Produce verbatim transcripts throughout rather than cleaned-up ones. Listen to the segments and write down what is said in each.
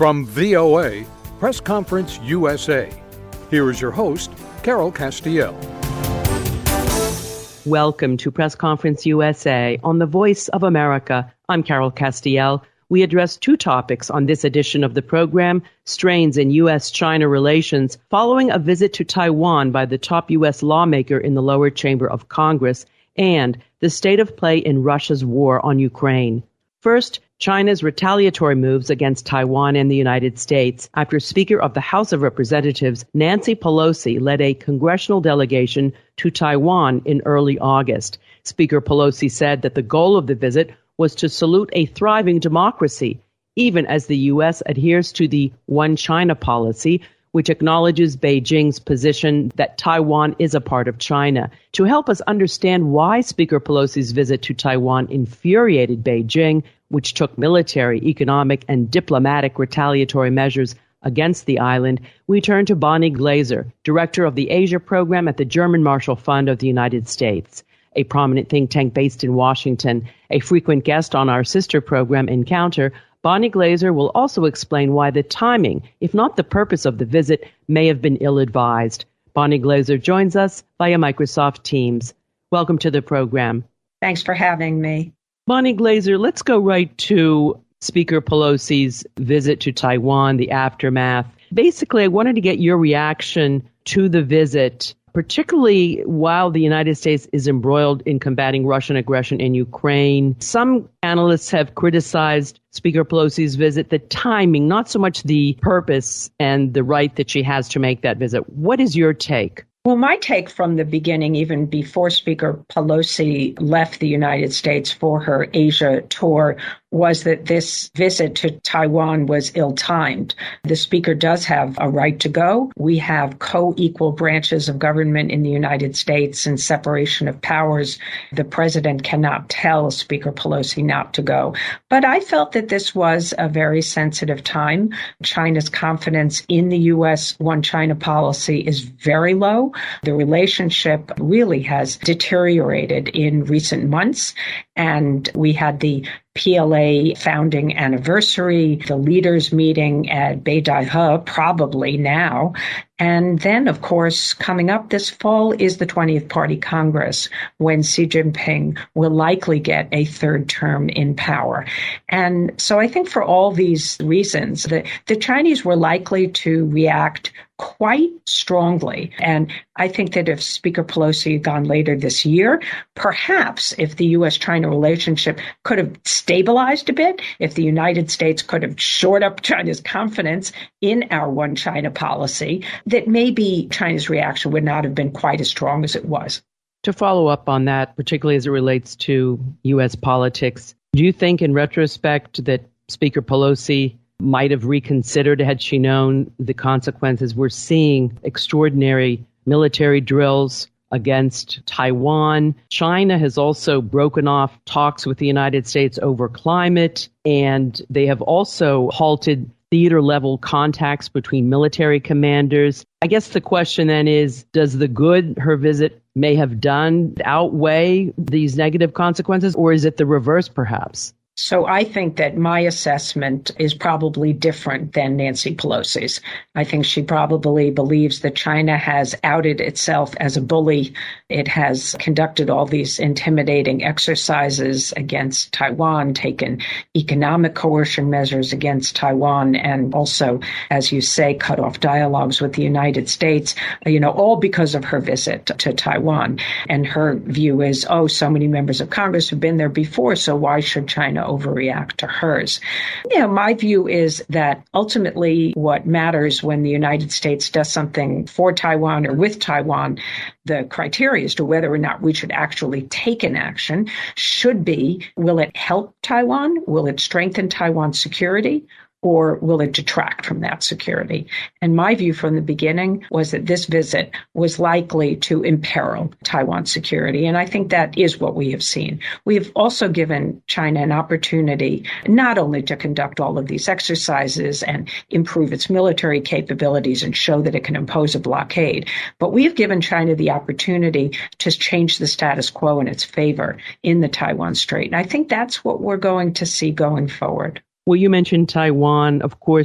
From V O A, Press Conference U S A, here is your host, Carol Castiel. Welcome to Press Conference U S A on the Voice of America. I'm Carol Castiel. We address two topics on this edition of the program: strains in U S China relations following a visit to Taiwan by the top U S lawmaker in the lower chamber of Congress, and the state of play in Russia's war on Ukraine. First, China's retaliatory moves against Taiwan and the United States after Speaker of the House of Representatives Nancy Pelosi led a congressional delegation to Taiwan in early August. Speaker Pelosi said that the goal of the visit was to salute a thriving democracy, even as the U S adheres to the One China policy, which acknowledges Beijing's position that Taiwan is a part of China. To help us understand why Speaker Pelosi's visit to Taiwan infuriated Beijing, which took military, economic, and diplomatic retaliatory measures against the island, we turn to Bonnie Glaser, director of the Asia program at the German Marshall Fund of the United States, a prominent think tank based in Washington. A frequent guest on our sister program, Encounter, Bonnie Glaser will also explain why the timing, if not the purpose of the visit, may have been ill-advised. Bonnie Glaser joins us via Microsoft Teams. Welcome to the program. Thanks for having me. Bonnie Glaser, let's go right to Speaker Pelosi's visit to Taiwan, the aftermath. Basically, I wanted to get your reaction to the visit, particularly while the United States is embroiled in combating Russian aggression in Ukraine. Some analysts have criticized Speaker Pelosi's visit, the timing, not so much the purpose and the right that she has to make that visit. What is your take? Well, my take from the beginning, even before Speaker Pelosi left the United States for her Asia tour, was that this visit to Taiwan was ill-timed. The speaker does have a right to go. We have co-equal branches of government in the United States and separation of powers. The president cannot tell Speaker Pelosi not to go. But I felt that this was a very sensitive time. China's confidence in the U S One China policy is very low. The relationship really has deteriorated in recent months. And we had the P L A founding anniversary, the leaders meeting at Beidaihe, probably now. And then, of course, coming up this fall is the twentieth Party Congress, when Xi Jinping will likely get a third term in power. And so I think for all these reasons, the, the Chinese were likely to react quite strongly. And I think that if Speaker Pelosi had gone later this year, perhaps if the U S China relationship could have stabilized a bit, if the United States could have shored up China's confidence in our One China policy, that maybe China's reaction would not have been quite as strong as it was. To follow up on that, particularly as it relates to U S politics, do you think in retrospect that Speaker Pelosi might have reconsidered had she known the consequences? We're seeing extraordinary military drills against Taiwan. China has also broken off talks with the United States over climate, and they have also halted theater-level contacts between military commanders. I guess the question then is, does the good her visit may have done outweigh these negative consequences, or is it the reverse perhaps? So I think that my assessment is probably different than Nancy Pelosi's. I think she probably believes that China has outed itself as a bully. It has conducted all these intimidating exercises against Taiwan, taken economic coercion measures against Taiwan, and also, as you say, cut off dialogues with the United States, you know, all because of her visit to Taiwan. And her view is, oh, so many members of Congress have been there before, so why should China overreact to hers? You know, my view is that ultimately what matters when the United States does something for Taiwan or with Taiwan, the criteria as to whether or not we should actually take an action should be, will it help Taiwan? Will it strengthen Taiwan's security? Or will it detract from that security? And my view from the beginning was that this visit was likely to imperil Taiwan's security. And I think that is what we have seen. We have also given China an opportunity not only to conduct all of these exercises and improve its military capabilities and show that it can impose a blockade, but we have given China the opportunity to change the status quo in its favor in the Taiwan Strait. And I think that's what we're going to see going forward. Well, you mentioned Taiwan. Of course,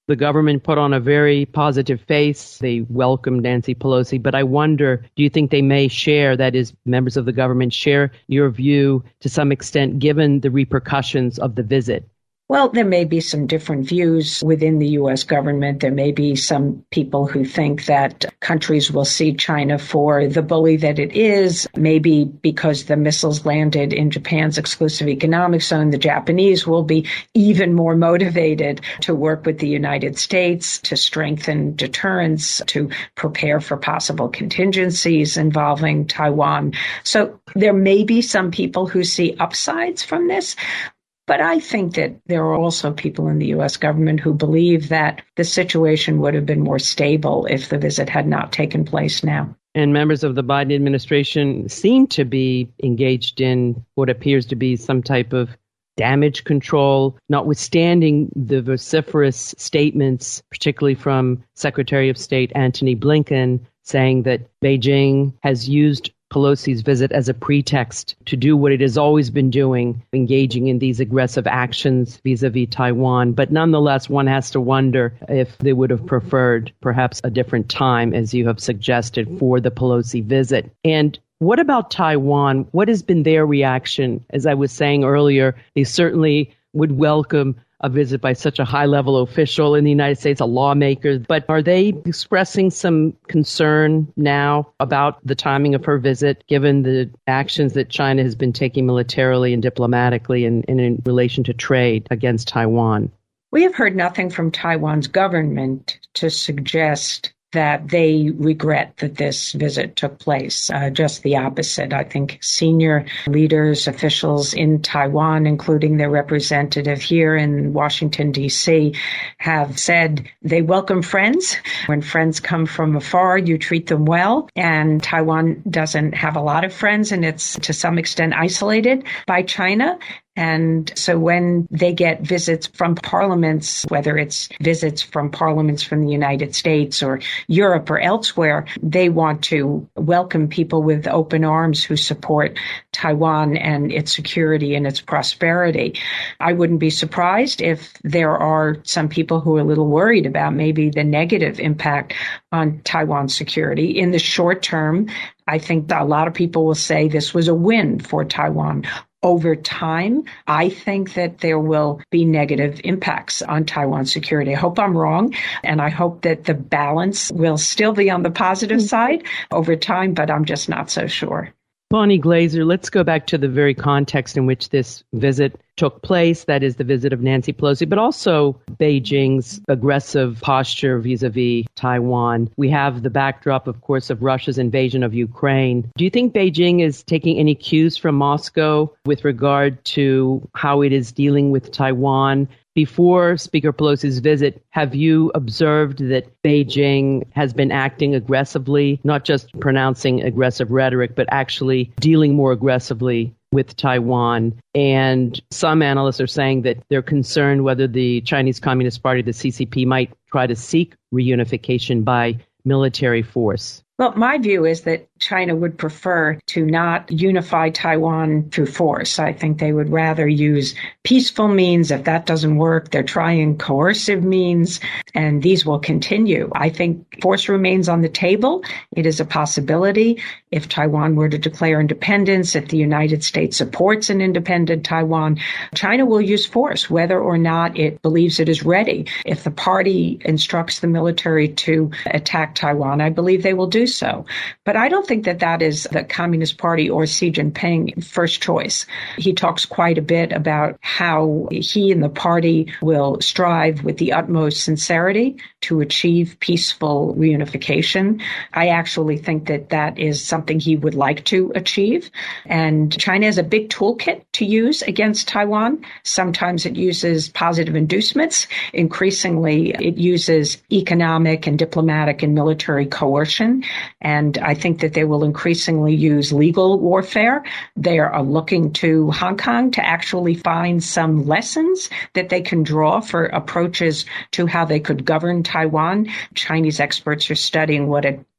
The government put on a very positive face. They welcomed Nancy Pelosi. But I wonder, do you think they may share, that is, members of the government share your view to some extent, given the repercussions of the visit? Well, there may be some different views within the U S government. There may be some people who think that countries will see China for the bully that it is. Maybe because the missiles landed in Japan's exclusive economic zone, the Japanese will be even more motivated to work with the United States to strengthen deterrence, to prepare for possible contingencies involving Taiwan. So there may be some people who see upsides from this. But I think that there are also people in the U S government who believe that the situation would have been more stable if the visit had not taken place now. And members of the Biden administration seem to be engaged in what appears to be some type of damage control, notwithstanding the vociferous statements, particularly from Secretary of State Antony Blinken, saying that Beijing has used Pelosi's visit as a pretext to do what it has always been doing, engaging in these aggressive actions vis-a-vis Taiwan. But nonetheless, one has to wonder if they would have preferred perhaps a different time, as you have suggested, for the Pelosi visit. And what about Taiwan? What has been their reaction? As I was saying earlier, they certainly would welcome a visit by such a high-level official in the United States, a lawmaker. But are they expressing some concern now about the timing of her visit, given the actions that China has been taking militarily and diplomatically and, and in relation to trade against Taiwan? We have heard nothing from Taiwan's government to suggest that they regret that this visit took place. Uh, just the opposite. I think senior leaders, officials in Taiwan, including their representative here in Washington, D C, have said they welcome friends. When friends come from afar, you treat them well. And Taiwan doesn't have a lot of friends, and it's to some extent isolated by China. And so when they get visits from parliaments, whether it's visits from parliaments from the United States or Europe or elsewhere, they want to welcome people with open arms who support Taiwan and its security and its prosperity. I wouldn't be surprised if there are some people who are a little worried about maybe the negative impact on Taiwan's security. In the short term, I think a lot of people will say this was a win for Taiwan. Over time, I think that there will be negative impacts on Taiwan's security. I hope I'm wrong, and I hope that the balance will still be on the positive side over time, but I'm just not so sure. Bonnie Glaser, let's go back to the very context in which this visit took place, that is the visit of Nancy Pelosi, but also Beijing's aggressive posture vis-a-vis Taiwan. We have the backdrop, of course, of Russia's invasion of Ukraine. Do you think Beijing is taking any cues from Moscow with regard to how it is dealing with Taiwan? Before Speaker Pelosi's visit, have you observed that Beijing has been acting aggressively, not just pronouncing aggressive rhetoric, but actually dealing more aggressively with Taiwan? And some analysts are saying that they're concerned whether the Chinese Communist Party, the C C P, might try to seek reunification by military force. Well, my view is that China would prefer to not unify Taiwan through force. I think they would rather use peaceful means. If that doesn't work, they're trying coercive means, and these will continue. I think force remains on the table. It is a possibility. If Taiwan were to declare independence, if the United States supports an independent Taiwan, China will use force, whether or not it believes it is ready. If the party instructs the military to attack Taiwan, I believe they will do so. But I don't think that that is the Communist Party or Xi Jinping first choice. He talks quite a bit about how he and the party will strive with the utmost sincerity to achieve peaceful reunification. I actually think that that is something he would like to achieve. And China has a big toolkit to use against Taiwan. Sometimes it uses positive inducements. Increasingly, it uses economic and diplomatic and military coercion. And I think that they will increasingly use legal warfare. They are looking to Hong Kong to actually find some lessons that they can draw for approaches to how they could govern Taiwan. Chinese experts are studying what a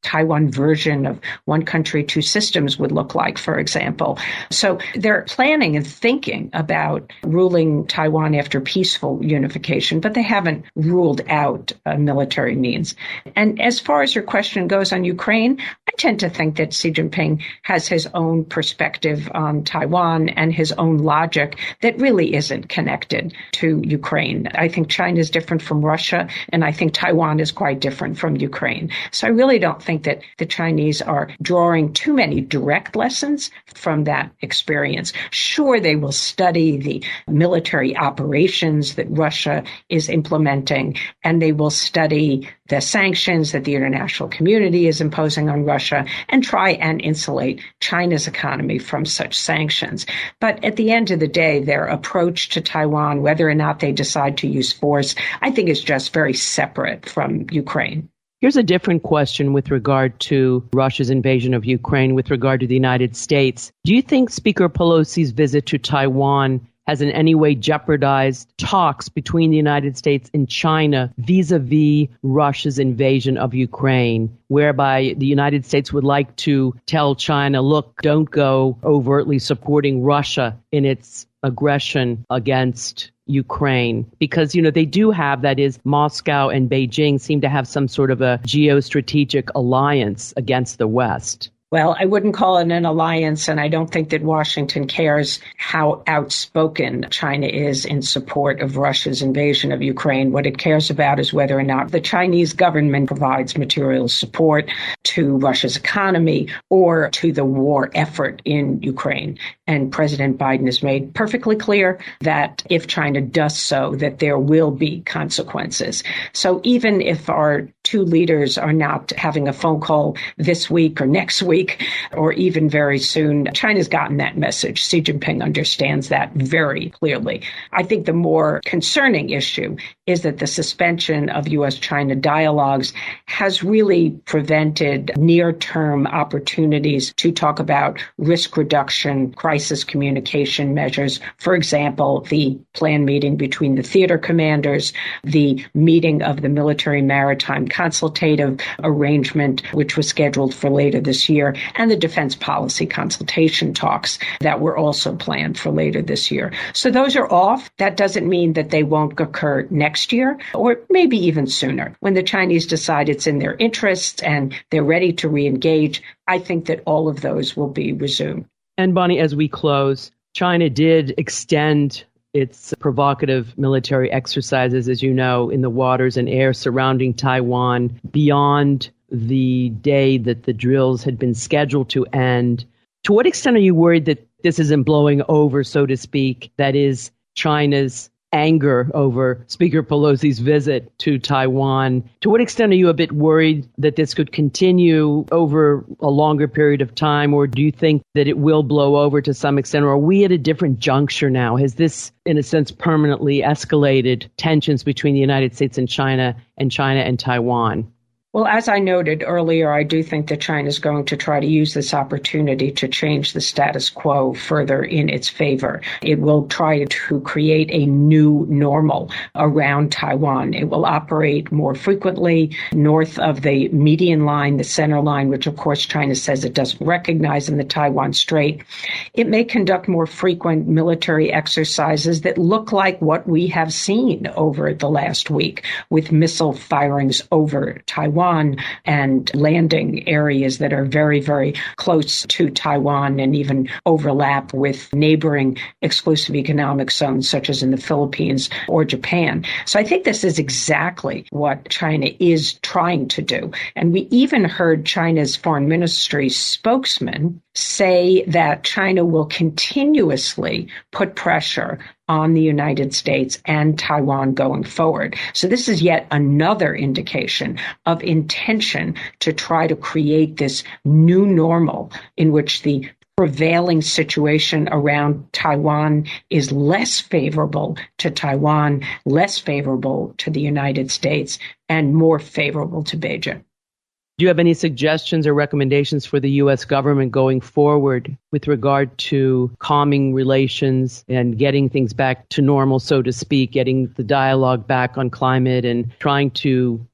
Taiwan version of one country, two systems would look like, for example. So they're planning and thinking about ruling Taiwan after peaceful unification, but they haven't ruled out uh, military means. And as far as your question goes on Ukraine, I tend to think that Xi Jinping has his own perspective on Taiwan and his own logic that really isn't connected to Ukraine. I think China is different from Russia, and I think Taiwan is quite different from Ukraine. So I really don't think that the Chinese are drawing too many direct lessons from that experience. Sure, they will study the military operations that Russia is implementing, and they will study the sanctions that the international community is imposing on Russia and try and insulate China's economy from such sanctions. But at the end of the day, their approach to Taiwan, whether or not they decide to use force, I think is just very separate from Ukraine. Here's a different question with regard to Russia's invasion of Ukraine, with regard to the United States. Do you think Speaker Pelosi's visit to Taiwan has in any way jeopardized talks between the United States and China vis-a-vis Russia's invasion of Ukraine, whereby the United States would like to tell China, look, don't go overtly supporting Russia in its aggression against Ukraine? Because, you know, they do have, that is, Moscow and Beijing seem to have some sort of a geostrategic alliance against the West. Well, I wouldn't call it an alliance, and I don't think that Washington cares how outspoken China is in support of Russia's invasion of Ukraine. What it cares about is whether or not the Chinese government provides material support to Russia's economy or to the war effort in Ukraine. And President Biden has made perfectly clear that if China does so, that there will be consequences. So even if our two leaders are not having a phone call this week or next week, or even very soon, China's gotten that message. Xi Jinping understands that very clearly. I think the more concerning issue is that the suspension of U S China dialogues has really prevented near-term opportunities to talk about risk reduction, crisis communication measures. For example, the planned meeting between the theater commanders, the meeting of the military maritime consultative arrangement, which was scheduled for later this year, and the defense policy consultation talks that were also planned for later this year. So those are off. That doesn't mean that they won't occur next year, or maybe even sooner. When the Chinese decide it's in their interests and they're ready to re-engage, I think that all of those will be resumed. And Bonnie, as we close, China did extend its provocative military exercises, as you know, in the waters and air surrounding Taiwan beyond the day that the drills had been scheduled to end. To what extent are you worried that this isn't blowing over, so to speak, that is China's anger over Speaker Pelosi's visit to Taiwan? To what extent are you a bit worried that this could continue over a longer period of time, or do you think that it will blow over to some extent, or are we at a different juncture now? Has this, in a sense, permanently escalated tensions between the United States and China and China and Taiwan? Well, as I noted earlier, I do think that China is going to try to use this opportunity to change the status quo further in its favor. It will try to create a new normal around Taiwan. It will operate more frequently north of the median line, the center line, which of course China says it doesn't recognize in the Taiwan Strait. It may conduct more frequent military exercises that look like what we have seen over the last week, with missile firings over Taiwan and landing areas that are very, very close to Taiwan and even overlap with neighboring exclusive economic zones, such as in the Philippines or Japan. So I think this is exactly what China is trying to do. And we even heard China's foreign ministry spokesman say that China will continuously put pressure on the United States and Taiwan going forward. So this is yet another indication of intention to try to create this new normal in which the prevailing situation around Taiwan is less favorable to Taiwan, less favorable to the United States, and more favorable to Beijing. Do you have any suggestions or recommendations for the U S government going forward with regard to calming relations and getting things back to normal, so to speak, getting the dialogue back on climate and trying to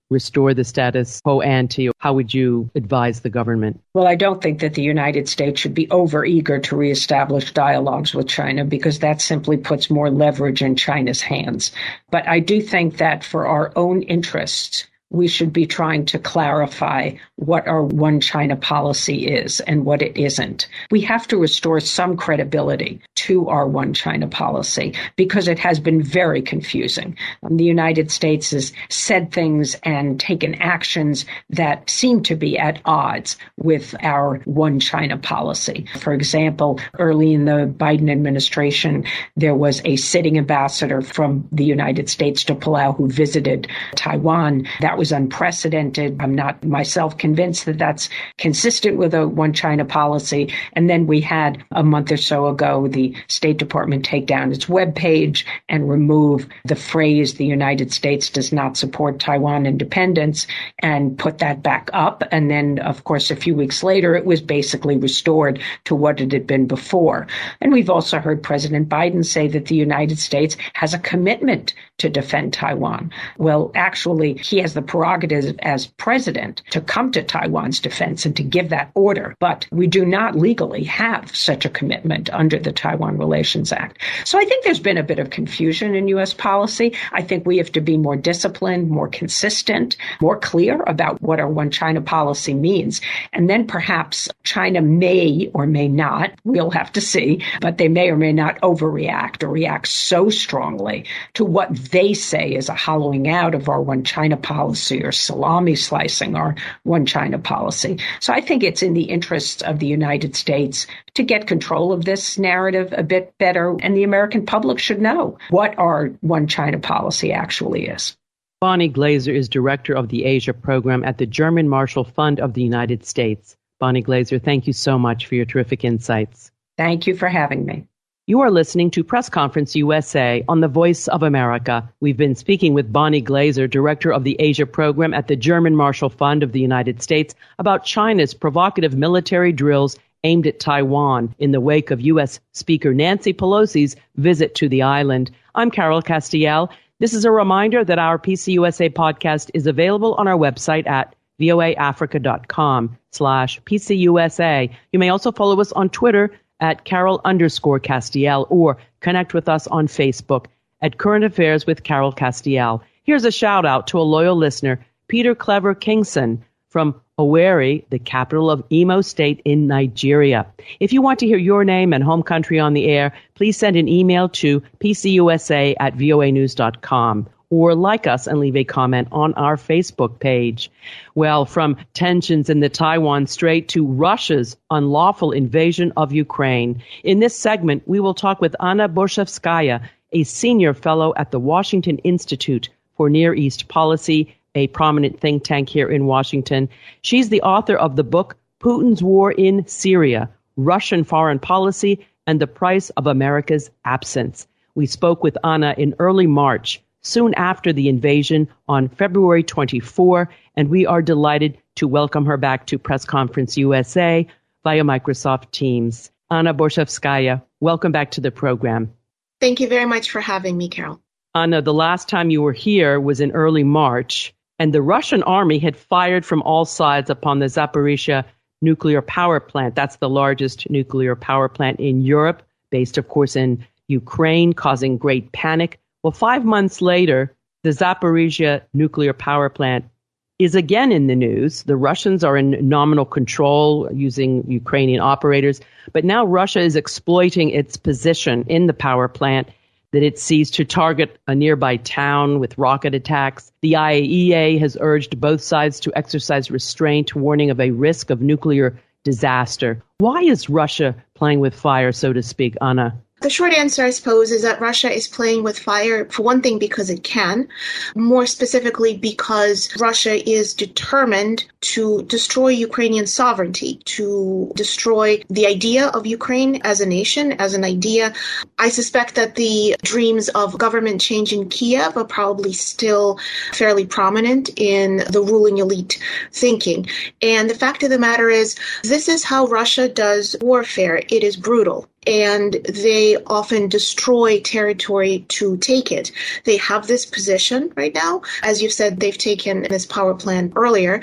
restore the status quo ante? How would you advise the government? Well, I don't think that the United States should be overeager to reestablish dialogues with China, because that simply puts more leverage in China's hands. But I do think that for our own interests, we should be trying to clarify what our one China policy is and what it isn't. We have to restore some credibility to our one China policy, because it has been very confusing. Um, the United States has said things and taken actions that seem to be at odds with our one China policy. For example, early in the Biden administration, there was a sitting ambassador from the United States to Palau who visited Taiwan. That was unprecedented. I'm not myself convinced that that's consistent with a one China policy. And then we had a month or so ago, the State Department take down its webpage and remove the phrase, the United States does not support Taiwan independence, and put that back up. And then, of course, a few weeks later, it was basically restored to what it had been before. And we've also heard President Biden say that the United States has a commitment to defend Taiwan. Well, actually, he has the prerogative as president to come to Taiwan's defense and to give that order. But we do not legally have such a commitment under the Taiwan Relations Act. So I think there's been a bit of confusion in U S policy. I think we have to be more disciplined, more consistent, more clear about what our one China policy means. And then perhaps China may or may not, we'll have to see, but they may or may not overreact or react so strongly to what they say is a hollowing out of our one China policy or salami slicing our one China policy. So I think it's in the interests of the United States to get control of this narrative a bit better, and the American public should know what our one China policy actually is. Bonnie Glaser is director of the Asia program at the German Marshall Fund of the United States. Bonnie Glaser, thank you so much for your terrific insights. Thank you for having me. You are listening to Press Conference U S A on the Voice of America. We've been speaking with Bonnie Glaser, director of the Asia program at the German Marshall Fund of the United States, about China's provocative military drills aimed at Taiwan in the wake of U S Speaker Nancy Pelosi's visit to the island. I'm Carol Castiel. This is a reminder that our P C U S A podcast is available on our website at voaafrica.com slash PCUSA. You may also follow us on Twitter at Carol underscore Castiel, or connect with us on Facebook at Current Affairs with Carol Castiel. Here's a shout out to a loyal listener, Peter Clever Kingson from Owerri, the capital of Imo State in Nigeria. If you want to hear your name and home country on the air, please send an email to pcusa at voanews dot com. Or like us and leave a comment on our Facebook page. Well, from tensions in the Taiwan Strait to Russia's unlawful invasion of Ukraine. In this segment, we will talk with Anna Borshevskaya, a senior fellow at the Washington Institute for Near East Policy, a prominent think tank here in Washington. She's the author of the book, Putin's War in Syria, Russian Foreign Policy and the Price of America's Absence. We spoke with Anna in early March, soon after the invasion on February twenty-fourth, and we are delighted to welcome her back to Press Conference U S A via Microsoft Teams. Anna Borshevskaya, welcome back to the program. Thank you very much for having me, Carol. Anna, the last time you were here was in early March, and the Russian army had fired from all sides upon the Zaporizhzhia nuclear power plant. That's the largest nuclear power plant in Europe, based, of course, in Ukraine, causing great panic. Well, five months later, the Zaporizhzhia nuclear power plant is again in the news. The Russians are in nominal control using Ukrainian operators, but now Russia is exploiting its position in the power plant that it sees to target a nearby town with rocket attacks. The I A E A has urged both sides to exercise restraint, warning of a risk of nuclear disaster. Why is Russia playing with fire, so to speak, Anna? The short answer, I suppose, is that Russia is playing with fire, for one thing, because it can. More specifically, because Russia is determined to destroy Ukrainian sovereignty, to destroy the idea of Ukraine as a nation, as an idea. I suspect that the dreams of government change in Kiev are probably still fairly prominent in the ruling elite thinking. And the fact of the matter is, this is how Russia does warfare. It is brutal. and they often destroy territory to take it. They have this position right now. As you said, they've taken this power plant earlier,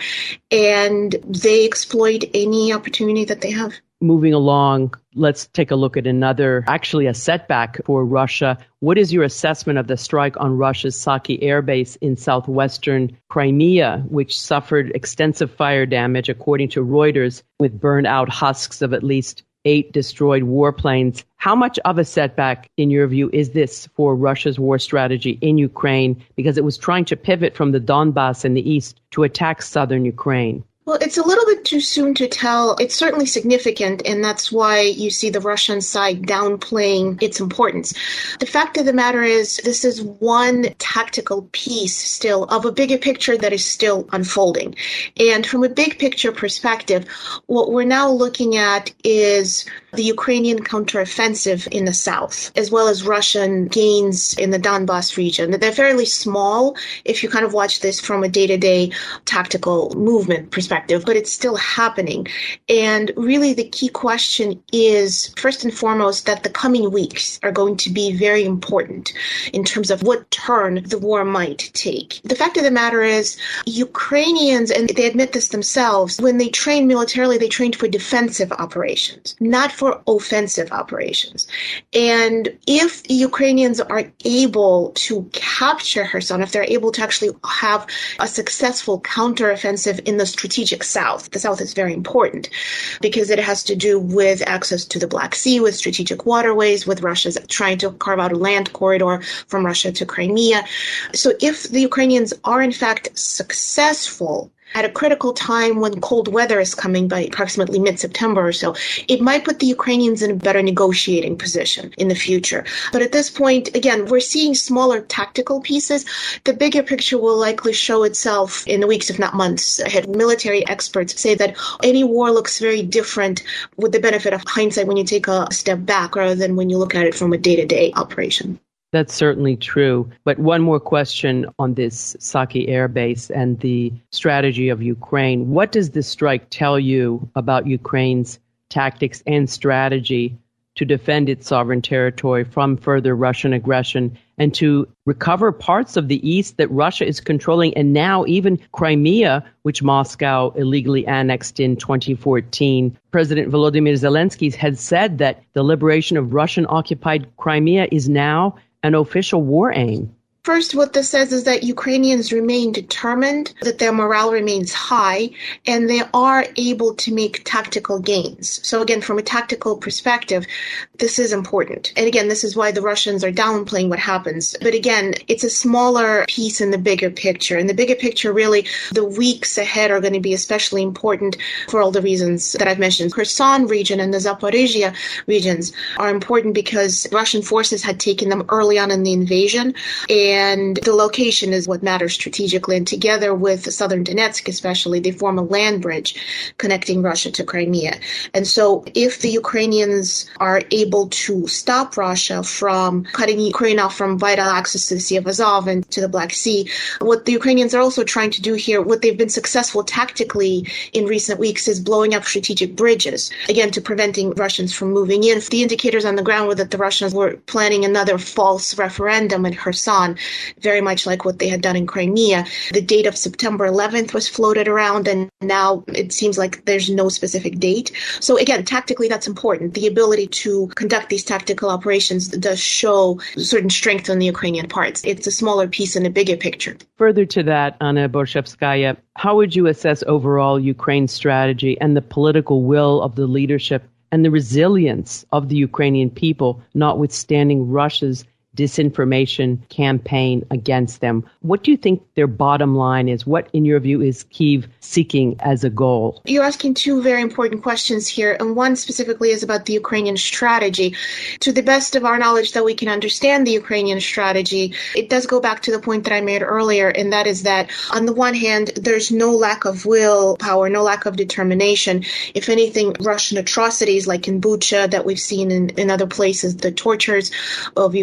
and they exploit any opportunity that they have. Moving along, let's take a look at another, actually a setback for Russia. What is your assessment of the strike on Russia's Saki Air Base in southwestern Crimea, which suffered extensive fire damage, according to Reuters, with burned out husks of at least eight destroyed warplanes? How much of a setback, in your view, is this for Russia's war strategy in Ukraine, because it was trying to pivot from the Donbass in the east to attack southern Ukraine? Well, it's a little bit too soon to tell. It's certainly significant, and that's why you see the Russian side downplaying its importance. The fact of the matter is, this is one tactical piece still of a bigger picture that is still unfolding. And from a big picture perspective, what we're now looking at is the Ukrainian counteroffensive in the south, as well as Russian gains in the Donbass region. They're fairly small if you kind of watch this from a day-to-day tactical movement perspective. But it's still happening. And really the key question is, first and foremost, that the coming weeks are going to be very important in terms of what turn the war might take. The fact of the matter is, Ukrainians, and they admit this themselves, when they train militarily, they trained for defensive operations, not for offensive operations. And if Ukrainians are able to capture Kherson, if they're able to actually have a successful counteroffensive in the strategic south. The south is very important because it has to do with access to the Black Sea, with strategic waterways, with Russia's trying to carve out a land corridor from Russia to Crimea. So if the Ukrainians are in fact successful at a critical time when cold weather is coming by approximately mid-September or so, it might put the Ukrainians in a better negotiating position in the future. But at this point, again, we're seeing smaller tactical pieces. The bigger picture will likely show itself in the weeks, if not months ahead. Military experts say that any war looks very different with the benefit of hindsight when you take a step back rather than when you look at it from a day-to-day operation. That's certainly true. But one more question on this Saki Air Base and the strategy of Ukraine. What does this strike tell you about Ukraine's tactics and strategy to defend its sovereign territory from further Russian aggression and to recover parts of the east that Russia is controlling, and now even Crimea, which Moscow illegally annexed in twenty fourteen? President Volodymyr Zelensky had said that the liberation of Russian-occupied Crimea is now an official war aim. First, what this says is that Ukrainians remain determined, that their morale remains high, and they are able to make tactical gains. So again, from a tactical perspective, this is important. And again, this is why the Russians are downplaying what happens. But again, it's a smaller piece in the bigger picture. In the bigger picture, really, the weeks ahead are going to be especially important for all the reasons that I've mentioned. Kherson region and the Zaporizhia regions are important because Russian forces had taken them early on in the invasion, and And the location is what matters strategically. And together with southern Donetsk especially, they form a land bridge connecting Russia to Crimea. And so if the Ukrainians are able to stop Russia from cutting Ukraine off from vital access to the Sea of Azov and to the Black Sea, what the Ukrainians are also trying to do here, what they've been successful tactically in recent weeks, is blowing up strategic bridges, again, to preventing Russians from moving in. The indicators on the ground were that the Russians were planning another false referendum in Kherson, very much like what they had done in Crimea. The date of September eleventh was floated around, and now it seems like there's no specific date. So again, tactically, that's important. The ability to conduct these tactical operations does show certain strength on the Ukrainian parts. It's a smaller piece in a bigger picture. Further to that, Anna Borshevskaya, how would you assess overall Ukraine's strategy and the political will of the leadership and the resilience of the Ukrainian people, notwithstanding Russia's disinformation campaign against them? What do you think their bottom line is? What, in your view, is Kyiv seeking as a goal? You're asking two very important questions here, and one specifically is about the Ukrainian strategy. To the best of our knowledge that we can understand the Ukrainian strategy, it does go back to the point that I made earlier, and that is that on the one hand, there's no lack of willpower, no lack of determination. If anything, Russian atrocities like in Bucha that we've seen in, in other places, the tortures of Ukrainians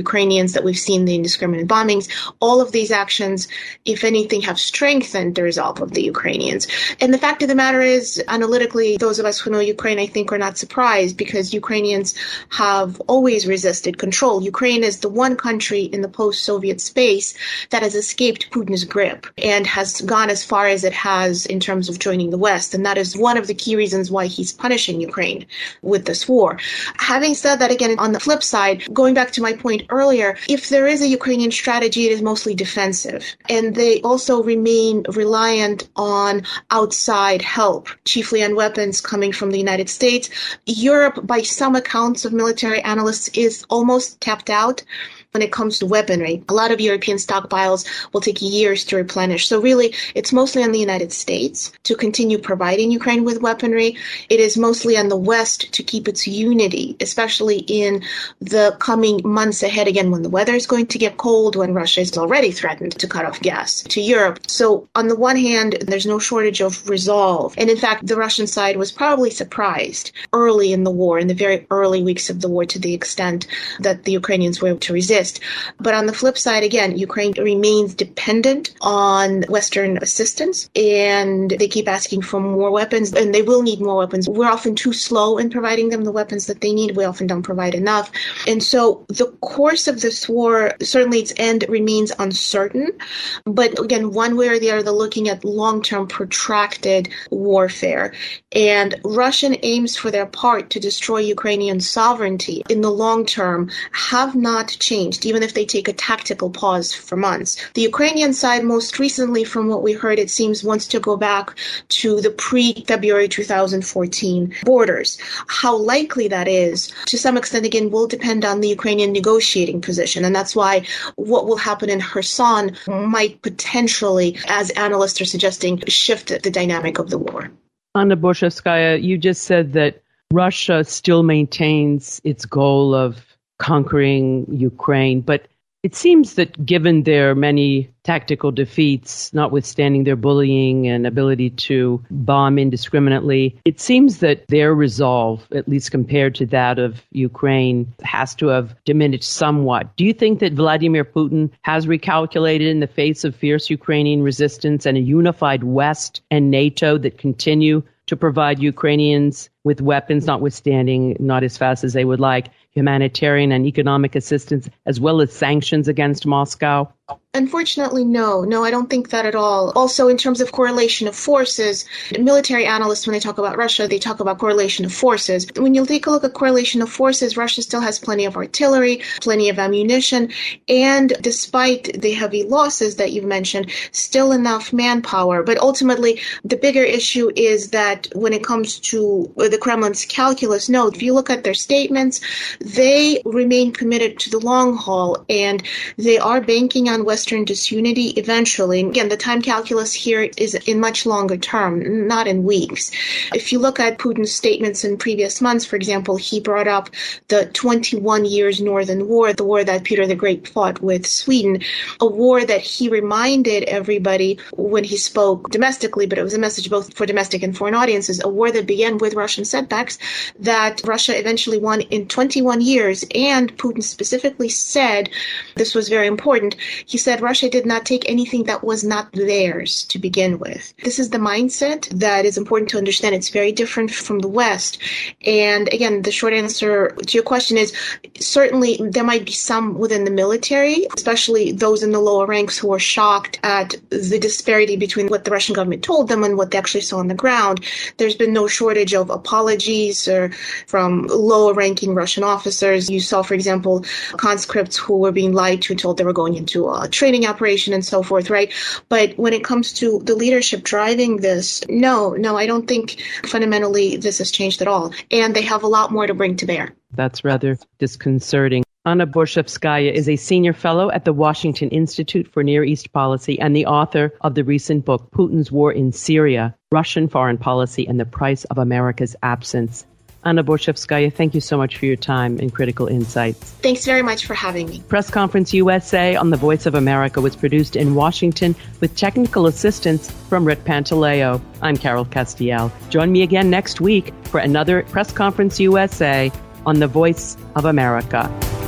incidents that we've seen, the indiscriminate bombings, all of these actions, if anything, have strengthened the resolve of the Ukrainians. And the fact of the matter is, analytically, those of us who know Ukraine, I think, are not surprised because Ukrainians have always resisted control. Ukraine is the one country in the post-Soviet space that has escaped Putin's grip and has gone as far as it has in terms of joining the West. And that is one of the key reasons why he's punishing Ukraine with this war. Having said that, again, on the flip side, going back to my point earlier, if there is a Ukrainian strategy, it is mostly defensive. And they also remain reliant on outside help, chiefly on weapons coming from the United States. Europe, by some accounts of military analysts, is almost tapped out when it comes to weaponry. A lot of European stockpiles will take years to replenish. So really, it's mostly on the United States to continue providing Ukraine with weaponry. It is mostly on the West to keep its unity, especially in the coming months ahead, again, when the weather is going to get cold, when Russia is already threatened to cut off gas to Europe. So on the one hand, there's no shortage of resolve. And in fact, the Russian side was probably surprised early in the war, in the very early weeks of the war, to the extent that the Ukrainians were able to resist. But on the flip side, again, Ukraine remains dependent on Western assistance, and they keep asking for more weapons, and they will need more weapons. We're often too slow in providing them the weapons that they need. We often don't provide enough. And so the course of this war, certainly its end remains uncertain. But again, one way or the other, they're looking at long-term protracted warfare. And Russian aims for their part to destroy Ukrainian sovereignty in the long term have not changed, even if they take a tactical pause for months. The Ukrainian side, most recently, from what we heard, it seems wants to go back to the pre-February two thousand fourteen borders. How likely that is, to some extent, again, will depend on the Ukrainian negotiating position. And that's why what will happen in Kherson might potentially, as analysts are suggesting, shift the dynamic of the war. Anna Borshevskaya, you just said that Russia still maintains its goal of conquering Ukraine, but it seems that given their many tactical defeats, notwithstanding their bullying and ability to bomb indiscriminately, it seems that their resolve, at least compared to that of Ukraine, has to have diminished somewhat. Do you think that Vladimir Putin has recalculated in the face of fierce Ukrainian resistance and a unified West and NATO that continue to provide Ukrainians with weapons, notwithstanding not as fast as they would like, humanitarian and economic assistance, as well as sanctions against Moscow? Unfortunately, no. No, I don't think that at all. Also, in terms of correlation of forces, military analysts, when they talk about Russia, they talk about correlation of forces. When you take a look at correlation of forces, Russia still has plenty of artillery, plenty of ammunition, and despite the heavy losses that you've mentioned, still enough manpower. But ultimately, the bigger issue is that when it comes to the Kremlin's calculus, no, if you look at their statements, they remain committed to the long haul, and they are banking on Western disunity eventually. Again, the time calculus here is in much longer term, not in weeks. If you look at Putin's statements in previous months, for example, he brought up the twenty-one years Northern War, the war that Peter the Great fought with Sweden, a war that he reminded everybody when he spoke domestically, but it was a message both for domestic and foreign audiences, a war that began with Russian setbacks that Russia eventually won in twenty-one years. And Putin specifically said, this was very important, he said Russia did not take anything that was not theirs to begin with. This is the mindset that is important to understand. It's very different from the West. And again, the short answer to your question is certainly there might be some within the military, especially those in the lower ranks who are shocked at the disparity between what the Russian government told them and what they actually saw on the ground. There's been no shortage of apologies or from lower ranking Russian officers. You saw, for example, conscripts who were being lied to, told they were going into a training operation and so forth, right? But when it comes to the leadership driving this, no, no, I don't think fundamentally this has changed at all. And they have a lot more to bring to bear. That's rather disconcerting. Anna Borshevskaya is a senior fellow at the Washington Institute for Near East Policy and the author of the recent book, Putin's War in Syria, Russian Foreign Policy and the Price of America's Absence. Anna Borshevskaya, thank you so much for your time and critical insights. Thanks very much for having me. Press Conference U S A on the Voice of America was produced in Washington with technical assistance from Rick Pantaleo. I'm Carol Castiel. Join me again next week for another Press Conference U S A on the Voice of America.